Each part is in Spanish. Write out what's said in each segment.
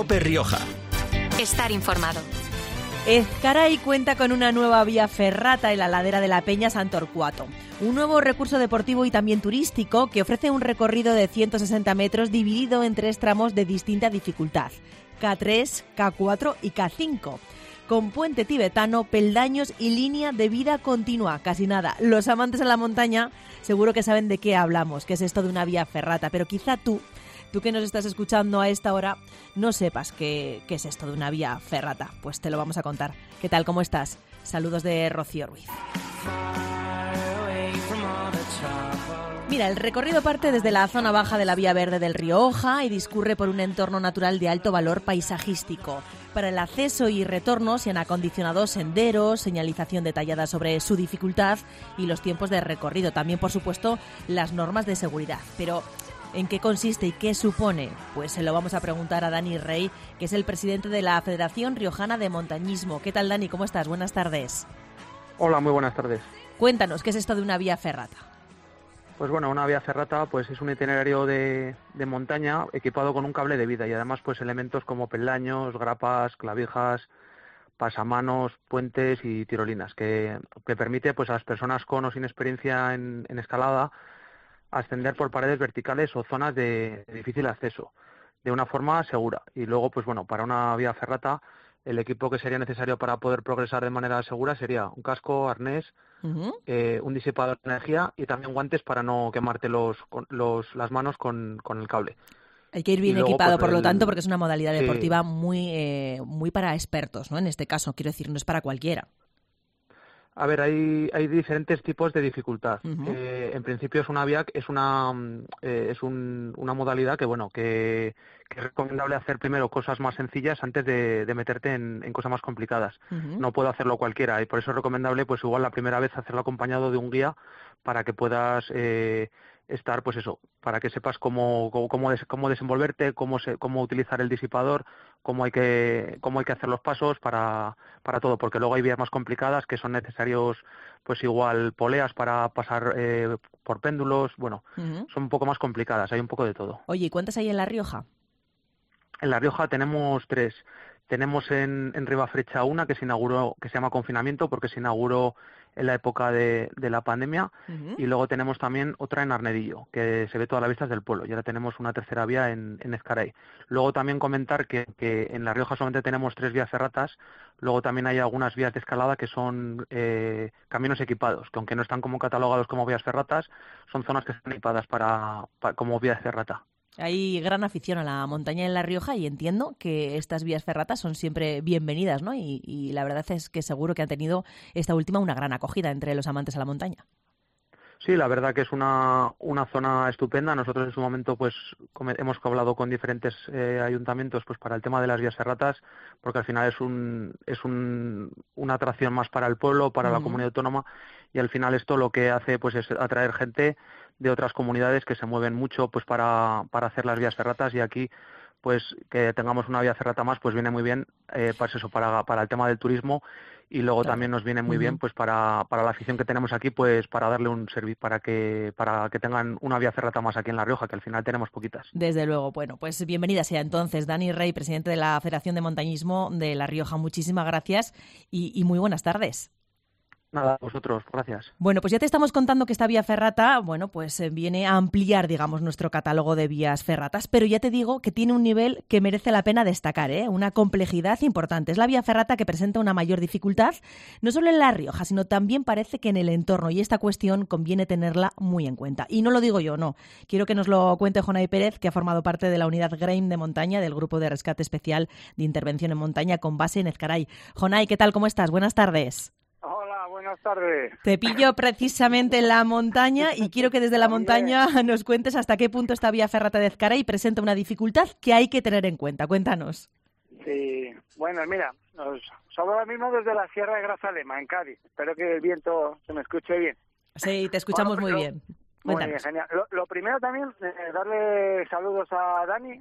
COPE Rioja. Estar informado. Ezcaray cuenta con una nueva vía ferrata en la ladera de la Peña San Torcuato. Un nuevo recurso deportivo y también turístico que ofrece un recorrido de 160 metros dividido en 3 tramos de distinta dificultad: K3, K4 y K5. Con puente tibetano, peldaños y línea de vida continua. Casi nada. Los amantes de la montaña seguro que saben de qué hablamos, que es esto de una vía ferrata, pero quizá tú que nos estás escuchando a esta hora, no sepas qué es esto de una vía ferrata. Pues te lo vamos a contar. ¿Qué tal? ¿Cómo estás? Saludos de Rocío Ruiz. Mira, el recorrido parte desde la zona baja de la Vía Verde del río Oja y discurre por un entorno natural de alto valor paisajístico. Para el acceso y retorno se han acondicionado senderos, señalización detallada sobre su dificultad y los tiempos de recorrido. También, por supuesto, las normas de seguridad. Pero ¿en qué consiste y qué supone? Pues se lo vamos a preguntar a Dani Rey, que es el presidente de la Federación Riojana de Montañismo. ¿Qué tal, Dani? ¿Cómo estás? Buenas tardes. Hola, muy buenas tardes. Cuéntanos, ¿qué es esto de una vía ferrata? Pues bueno, una vía ferrata pues es un itinerario de montaña equipado con un cable de vida y además pues elementos como peldaños, grapas, clavijas, pasamanos, puentes y tirolinas que permite pues a las personas con o sin experiencia en escalada ascender por paredes verticales o zonas de difícil acceso de una forma segura. Y luego, pues bueno, para una vía ferrata, el equipo que sería necesario para poder progresar de manera segura sería un casco, arnés, un disipador de energía y también guantes para no quemarte las manos con el cable. Hay que ir bien luego, equipado, pues, por lo tanto, porque es una modalidad sí, deportiva muy para expertos, ¿no? En este caso, quiero decir, no es para cualquiera. A ver, hay diferentes tipos de dificultad. En principio es una vía, una modalidad que es recomendable hacer primero cosas más sencillas antes de meterte en cosas más complicadas. No puede hacerlo cualquiera y por eso es recomendable, pues igual la primera vez hacerlo acompañado de un guía para que puedas estar, pues eso, para que sepas cómo desenvolverte, cómo utilizar el disipador, cómo hay que hacer los pasos para todo, porque luego hay vías más complicadas que son necesarios, pues igual poleas para pasar por péndulos, bueno, son un poco más complicadas, hay un poco de todo. Oye, ¿y cuántas hay en La Rioja? En La Rioja tenemos 3. Tenemos en Ribafrecha una que se inauguró, que se llama Confinamiento, porque se inauguró en la época de la pandemia, y luego tenemos también otra en Arnedillo, que se ve todas las vistas del pueblo, y ahora tenemos una tercera vía en Ezcaray. Luego también comentar que en La Rioja solamente tenemos 3 vías ferratas, luego también hay algunas vías de escalada que son caminos equipados, que aunque no están como catalogados como vías ferratas, son zonas que están equipadas como vías ferrata. Hay gran afición a la montaña en La Rioja y entiendo que estas vías ferratas son siempre bienvenidas, ¿no? Y la verdad es que seguro que han tenido esta última una gran acogida entre los amantes a la montaña. Sí, la verdad que es una zona estupenda. Nosotros en su momento pues hemos hablado con diferentes ayuntamientos pues para el tema de las vías ferratas, porque al final es una atracción más para el pueblo, para la comunidad autónoma, y al final esto lo que hace pues es atraer gente de otras comunidades que se mueven mucho pues para hacer las vías ferratas, y aquí pues que tengamos una vía ferrata más pues viene muy bien pues eso, para el tema del turismo. Y luego también nos viene muy bien pues para la afición que tenemos aquí, pues para darle un servicio, para que tengan una vía ferrata más aquí en La Rioja, que al final tenemos poquitas. Desde luego. Bueno, pues bienvenida sea entonces Dani Rey, presidente de la Federación de Montañismo de La Rioja. Muchísimas gracias y muy buenas tardes. Nada, vosotros, gracias. Bueno, pues ya te estamos contando que esta vía ferrata, bueno, pues viene a ampliar, digamos, nuestro catálogo de vías ferratas, pero ya te digo que tiene un nivel que merece la pena destacar, una complejidad importante. Es la vía ferrata que presenta una mayor dificultad, no solo en La Rioja, sino también parece que en el entorno, y esta cuestión conviene tenerla muy en cuenta. Y no lo digo yo, no. Quiero que nos lo cuente Jonay Pérez, que ha formado parte de la unidad GREIM de montaña del Grupo de Rescate Especial de Intervención en Montaña con base en Ezcaray. Jonay, ¿qué tal? ¿Cómo estás? Buenas tardes. Buenas tardes. Te pillo precisamente en la montaña y quiero que desde la montaña nos cuentes hasta qué punto esta vía ferrata de Ezcaray presenta una dificultad que hay que tener en cuenta. Cuéntanos. Sí, bueno, mira, os hablo ahora mismo desde la Sierra de Grazalema, en Cádiz. Espero que el viento se me escuche bien. Sí, te escuchamos muy bien. Muy bien, genial. Lo primero también, darle saludos a Dani,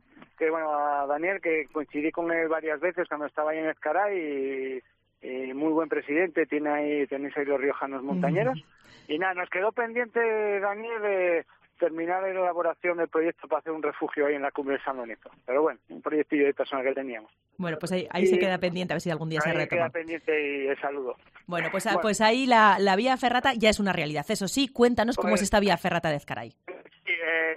a Daniel, que coincidí con él varias veces cuando estaba ahí en Ezcaray y muy buen presidente, tenéis ahí los riojanos montañeros. Y nada, nos quedó pendiente, Daniel, terminar la elaboración del proyecto para hacer un refugio ahí en la cumbre de San Lorenzo. Pero bueno, un proyectillo de persona que teníamos. Bueno, pues ahí se queda pendiente, a ver si algún día se retoma. Queda pendiente y el saludo. Bueno, pues ahí la vía ferrata ya es una realidad. Eso sí, cuéntanos cómo es esta vía ferrata de Ezcaray. Sí,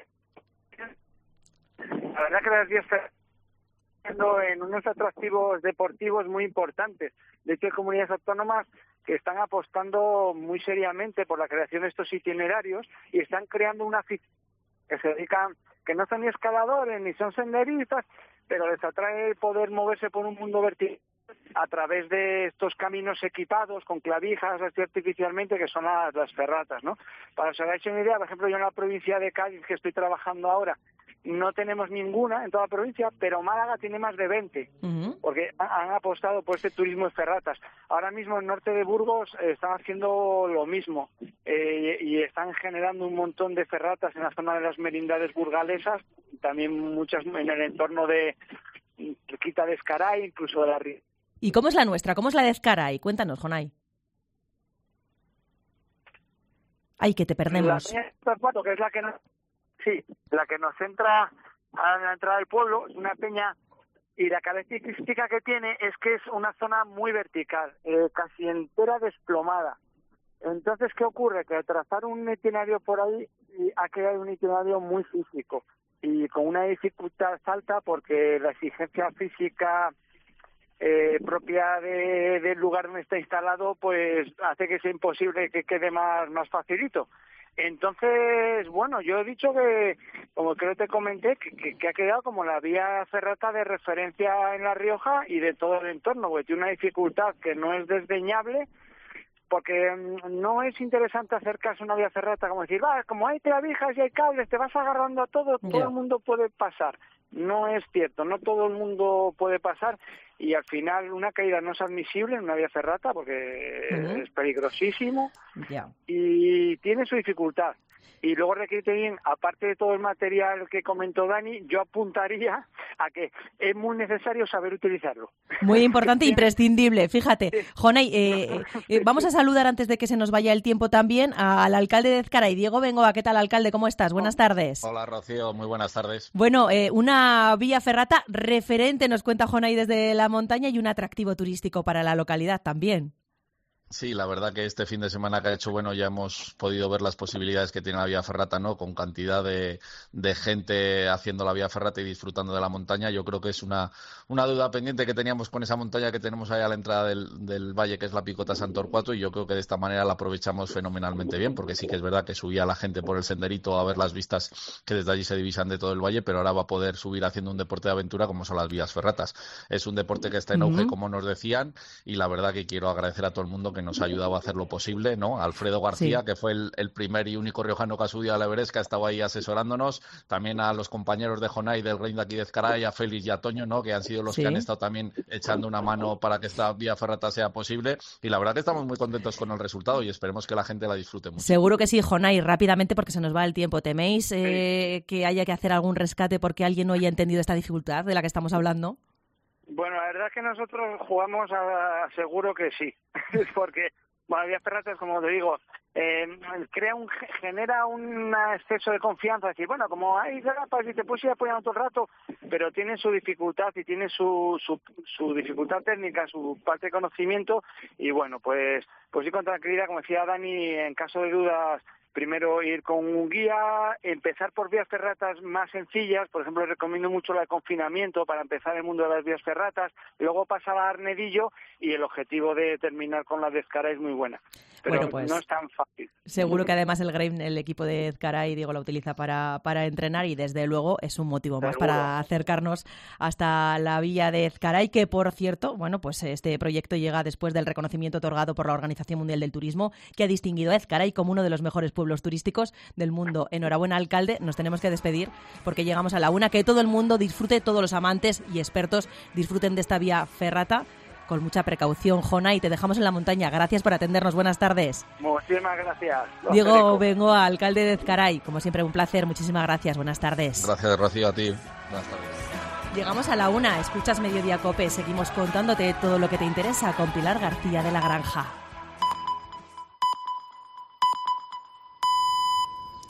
la verdad que las vías ferratas en unos atractivos deportivos muy importantes. De hecho, hay comunidades autónomas que están apostando muy seriamente por la creación de estos itinerarios y están creando una afición que se dedican, que no son ni escaladores ni son senderistas, pero les atrae poder moverse por un mundo vertical a través de estos caminos equipados con clavijas así artificialmente, que son las ferratas, ¿no? Para que os hagáis una idea, por ejemplo, yo en la provincia de Cádiz, que estoy trabajando ahora, no tenemos ninguna en toda la provincia, pero Málaga tiene más de 20, porque han apostado por este turismo de ferratas. Ahora mismo en norte de Burgos están haciendo lo mismo y están generando un montón de ferratas en la zona de las merindades burgalesas, también muchas en el entorno de cerquita de Ezcaray, incluso de la Ría. ¿Y cómo es la nuestra? ¿Cómo es la de Ezcaray? Cuéntanos, Jonay. Ay, que te perdemos. La peña que es la que nos entra a la entrada del pueblo, es una peña, y la característica que tiene es que es una zona muy vertical, casi entera desplomada. Entonces, ¿qué ocurre? Que al trazar un itinerario por ahí ha quedado un itinerario muy físico y con una dificultad alta porque la exigencia física propia del lugar donde está instalado pues hace que sea imposible que quede más facilito. Entonces, bueno, yo he dicho que, como creo que te comenté, que ha quedado como la vía ferrata de referencia en La Rioja y de todo el entorno, porque tiene una dificultad que no es desdeñable, porque no es interesante acercarse a una vía ferrata como decir, como hay clavijas y hay cables, te vas agarrando a todo el mundo puede pasar. No es cierto, no todo el mundo puede pasar y al final una caída no es admisible en una vía ferrata porque es peligrosísimo y tiene su dificultad. Y luego requiere también, aparte de todo el material que comentó Dani, yo apuntaría a que es muy necesario saber utilizarlo. Muy importante e imprescindible, fíjate. Jonay, vamos a saludar antes de que se nos vaya el tiempo también al alcalde de Ezcaray, Diego Bengoa. ¿Qué tal, alcalde? ¿Cómo estás? Buenas tardes. Hola, Rocío. Muy buenas tardes. Bueno, una vía ferrata referente, nos cuenta Jonay desde la montaña, y un atractivo turístico para la localidad también. Sí, la verdad que este fin de semana que ha hecho, bueno, ya hemos podido ver las posibilidades que tiene la vía ferrata, ¿no? Con cantidad de gente haciendo la vía ferrata y disfrutando de la montaña. Yo creo que es una deuda pendiente que teníamos con esa montaña que tenemos ahí a la entrada del valle, que es la Picota Sant Torquato, y yo creo que de esta manera la aprovechamos fenomenalmente bien, porque sí que es verdad que subía la gente por el senderito a ver las vistas que desde allí se divisan de todo el valle, pero ahora va a poder subir haciendo un deporte de aventura como son las vías ferratas. Es un deporte que está en auge, como nos decían, y la verdad que quiero agradecer a todo el mundo que nos ha ayudado a hacer lo posible, ¿no? Alfredo García, que fue el primer y único riojano que ha subido al Everest, que ha estado ahí asesorándonos, también a los compañeros de Jonay, del Reino de aquí de Ezcaray, a Félix y a Toño, ¿no? Que han sido los que han estado también echando una mano para que esta vía ferrata sea posible, y la verdad que estamos muy contentos con el resultado y esperemos que la gente la disfrute mucho. Seguro que sí, Jonay, rápidamente porque se nos va el tiempo. ¿Teméis que haya que hacer algún rescate porque alguien no haya entendido esta dificultad de la que estamos hablando? Bueno, la verdad es que nosotros jugamos a seguro que sí, porque la vía ferrata, como te digo, genera un exceso de confianza, decir, bueno, como hay grapas y te puedes ir apoyando todo el rato, pero tiene su dificultad y tiene su dificultad técnica, su parte de conocimiento, y bueno, pues sí, con tranquilidad, como decía Dani, en caso de dudas, primero ir con un guía, empezar por vías ferratas más sencillas, por ejemplo, recomiendo mucho la de confinamiento para empezar el mundo de las vías ferratas, luego pasar a Arnedillo y el objetivo de terminar con la de Ezcaray es muy buena. Pero bueno, pues, no es tan fácil. Seguro que además el equipo de Ezcaray, Diego, la utiliza para entrenar y desde luego es un motivo más para acercarnos hasta la vía de Ezcaray, que por cierto, bueno, pues este proyecto llega después del reconocimiento otorgado por la Organización Mundial del Turismo, que ha distinguido a Ezcaray como uno de los mejores pueblos turísticos del mundo. Enhorabuena, alcalde, nos tenemos que despedir porque llegamos a la una. Que todo el mundo disfrute, todos los amantes y expertos disfruten de esta vía ferrata con mucha precaución. Jonay, te dejamos en la montaña. Gracias por atendernos. Buenas tardes. Muchísimas gracias. Diego Bengoa, alcalde de Ezcaray. Como siempre, un placer. Muchísimas gracias. Buenas tardes. Gracias, Rocío, a ti. Buenas tardes. Llegamos a la una. Escuchas Mediodía Cope. Seguimos contándote todo lo que te interesa con Pilar García de la Granja.